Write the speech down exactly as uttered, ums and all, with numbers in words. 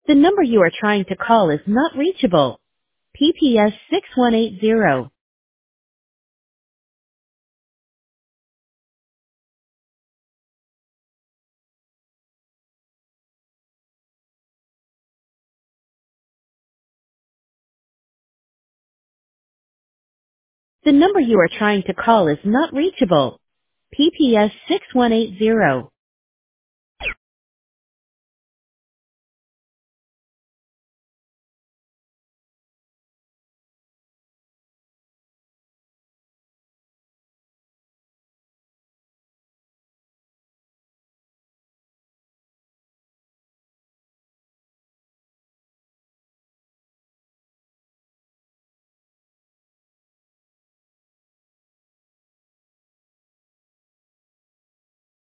The number you are trying to call is not reachable. P P S six one eight zero. The number you are trying to call is not reachable. P P S six one eight zero.